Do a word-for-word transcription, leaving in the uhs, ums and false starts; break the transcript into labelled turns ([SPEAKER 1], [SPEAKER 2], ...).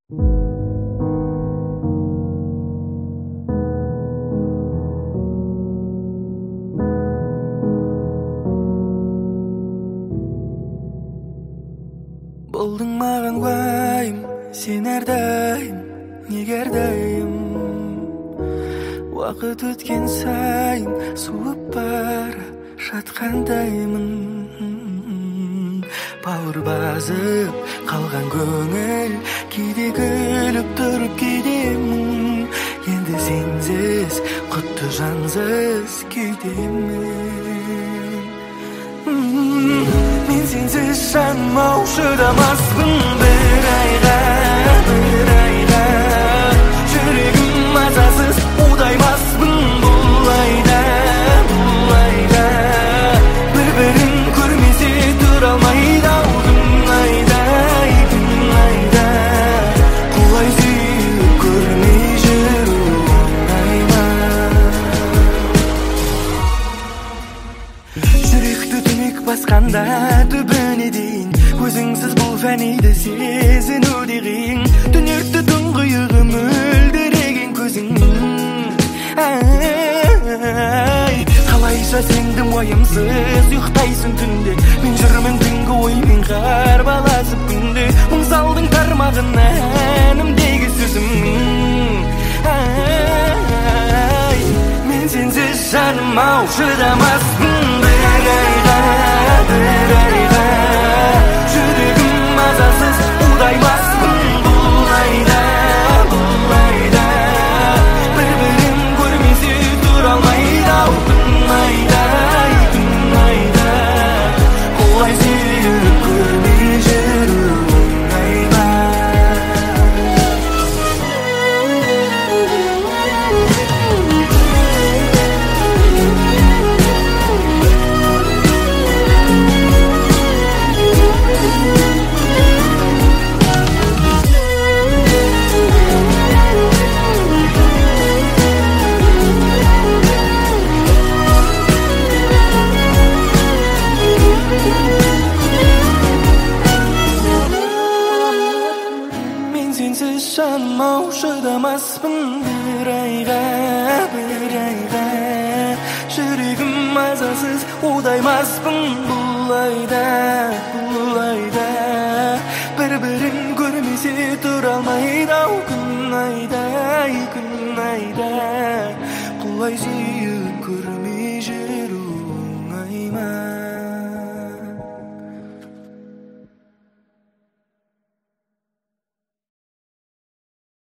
[SPEAKER 1] Болдың маған уайым, сен әрдайым, неге әрдайым. Уақыт өткен сайын суып бара жатқандаймын. Бауыр басып қалған көңіл, кейде күліп тұрып кейдемін. Енді сенсіз құтты жансыз күйдемін. Мен сенсіз жаным-ау шыдамаспын бір айға, бір айға. Жүрегім мазасыз удаймаспын бұл айда, бұл айда. Бір-бірін көрмесе тұра алмайды-ау күн айда, күн айда. Құлай сүйіп көрмей жүру оңай ма? Жүректі түнек басқанда түбіне дейін, өзіңсіз бұл фәниді сезіну қиын. Түнекті тұңғиығы мөлдіреген көзің. Ай, қалайша сеңдім уайымсыз ұйықтайсың түнде. Мен жүрмін түнгі оймен қарбаласып күнде. Мұң салдың тармағына әнімдегі сөзім. Ай, мен сенсіз жаным-ау шыдамаспын бір айға, бір айға. Жүрегім мазасыз удаймаспын бұл айда, бұл айда. Бір-бірін көрмесе тұра алмайды-ау күн айда, күн айда. Құлай сүйіп көрмей жүру оңай ма? Мен сенсіз жаным-ау шыдамаспын бір айға, бір айға. Жүрегім мазасыз удаймаспын бұл айда, бұл айда. Бір-бірін көрмесе тұра алмайды-ау күн айда, күн айда. Құлай